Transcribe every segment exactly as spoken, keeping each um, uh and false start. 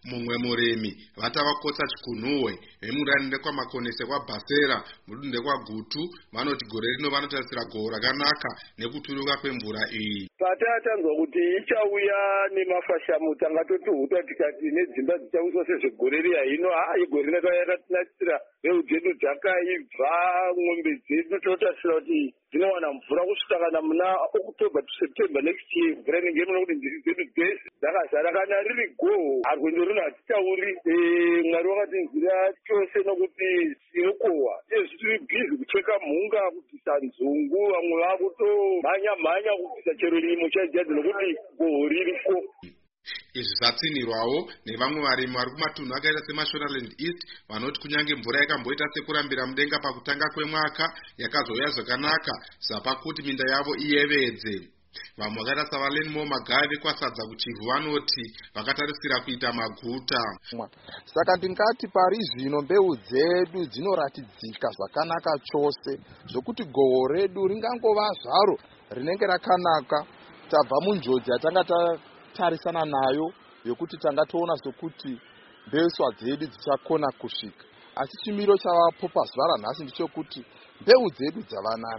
Mumwe murimi vatavakotsa chikunhuhwe vemurani kwa makonese kwa Basera mudunde kwa Gutu vanoti gore rino vanotarisira gohwo rakanaka nekuturuka kwemvura iyi. Patatanzwa kuti ichauya nemafashamu tangatotuhuta tikati nedzimba dzichawiswa sezvegore riya hino haa igore rino yakatinakisira mbeu dzedu dzakaibva mwombe dzedu totarisira kuti dzinowana mvura kusvika kana muna October to September next year mvura inenge muna kuti ndiri dzedu dzese dzakazara kana riri gohwo arwendo rino hatitauri Mwari wakatinzira chose nokuti tinokohwa izvi tiri bhizi kucheka mhunga kubvisa nzungu vamwe vakutomhanya mhanya kubvisa chero rimo chaijadzi nokuti gohwo ririko. Izvi zvatsinirwawo nevamwe varimi vari kumatunhu akaita seMashonaland East vanoti kunyange mvura yakamboita sekurambira mudenga pakutanga kwemwaka yakazouya zvakanaka zvapakuti minda yavo iyevedze. Vamwe vakaita savaLenmo Magavi kwasadza kuChivu vanoti vakatarisira kuita maguta. Saka ndingati pari zvino mbeu dzedu dzinoratidzika zvakanaka chose zvokuti gohwo redu ringangova zvaro rinenge rakanaka tabva munjodzi yatanga tatarisana nayo yokuti tanga toona sokuti mbeswa dzedu dzichakona kusvika, asi chimiro chavapo pazuva ranhasi ndichokuti mbeu dzedu dzavanani.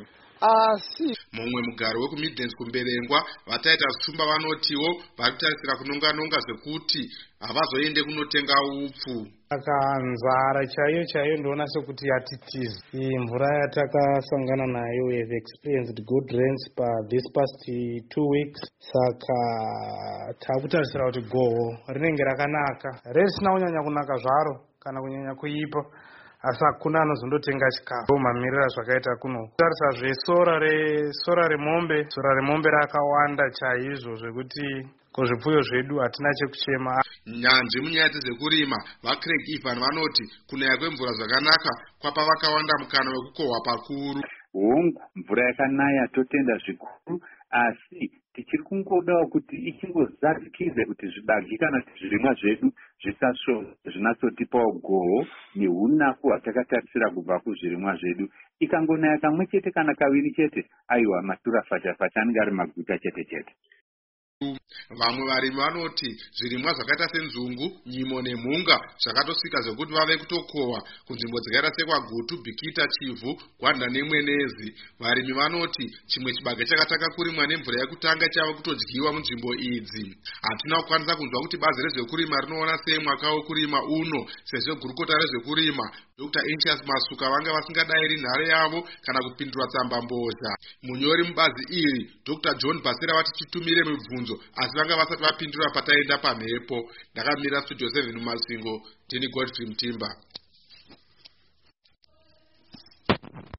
Asi mumwe mugaro wekuMidlands kumberengwa vataita zvitsumba vanotiwo vari kutarisira kunonga-nonga zvekuti havazoende kunotenga upfu. Saka nzara chaiyo chaiyo ndoona sekuti yatitiza. Iyi mvura yatakasangana nayo, we have experienced good rains pa this past two weeks. Saka takutarisira kuti gohwo rinenge rakanaka, risina kunyanya kunaka zvaro kana kunyanya kuipa, asi hakuna anozondotenga chikafu mamirira zvakaita kuno. Tarisa zvesora resora remombe, sora remombe rakawanda chaizvo zvekuti kuzvipfuyo zvedu hatina chekuchema. Nyanzvi munyaya dzezvekurima vaCraig Ivan vanoti kunaya kwemvura zvakanaka kwapa vakawanda mukana wekukohwa pakuru. Hongu mvura yakanaya totenda zvikuru, asi tichiri kungodawo kuti ichingozarikidze kuti zvibagi kana kuti zvirimwa zvedu zvinatsotipawo gohwo nehunaku hwatakatarisira kubva kuzvirimwa zvedu. Ikangonaya kamwe chete kana kaviri chete, aiwa matura fata-fata anenge ari maguta chete chete. Vamwe varimi vanoti zvirimwa zvakaita senzungu, nyimo nemhunga zvakatosvika zvekuti vave kutokohwa kunzvimbo dzakaita sekwaGutu, Bikita, Chivu, Gwanda neMwenezi. Varimi vanoti chimwe chibage chakatanga kurimwa nemvura yekutanga chava kutodyiwa munzvimbo idzi. Hatina kukwanisa kunzwa kuti bazi rezvekurima rinoona sei mwaka wekurima uno, sezvo gurukota rezvekurima Doctor Anxious Masuka vanga vasingadayiri nhare yavo kana kupindura tsamba mbozha. Munyori mubazi iri Doctor John Basera vati titumire mibvunzo asi vanga vasati vapindura pataenda pamhepo. Ndakamira Studio seven muMasvingo, ndini Godfrey Mtimba.